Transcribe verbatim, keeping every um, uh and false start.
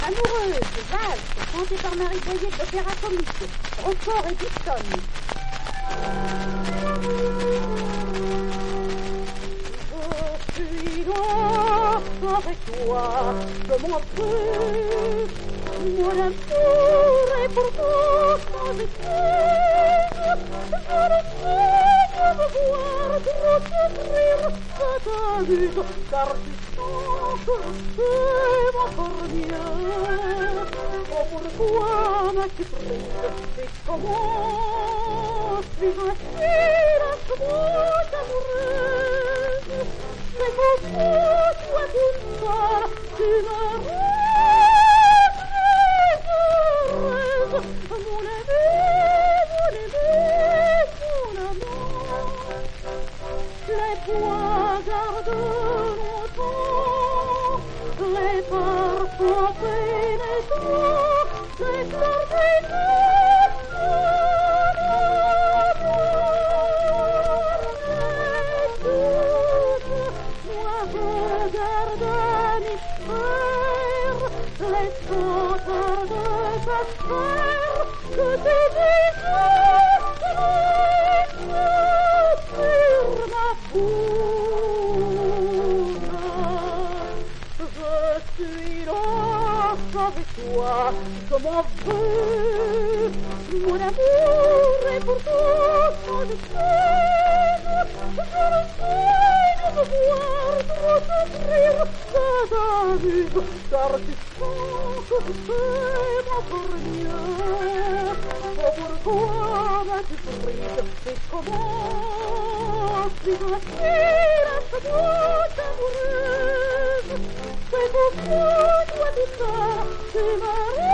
Amoureuse, valse, chantée par Marie Boyer de l'Opéra Comique, Roquefort et Dixon. Je suis là avec toi, je m'en veux. Mon amour est pour toi sans excuse. Je ne sais me voir trop souffrir à ta vue, car tu sens que je t'aime encore mieux. Oh, pourquoi m'as-tu prise et comment suis-je ainsi la seconde amoureuse? Mais comment toi toute seule tu me rends heureuse? Mon aimé, mon aimé, mon amant, les bois gardent longtemps, les parfums pénétrants, les fleurs pénétrent mon amour. Écoute, moi regarde un mystère, les chanteurs de ta sphère, que tes visages sur ma bouche. Je suis là avec toi, je m'en veux. Mon amour est pour toi sans excuse. Je ne sais me voir trop souffrir de ta vue, car tu sens que je t'aime encore mieux. Oh, pourquoi m'as-tu prise et comment suis-je ainsi la seconde amoureuse? C'est pourquoi toi tout ça tu m'as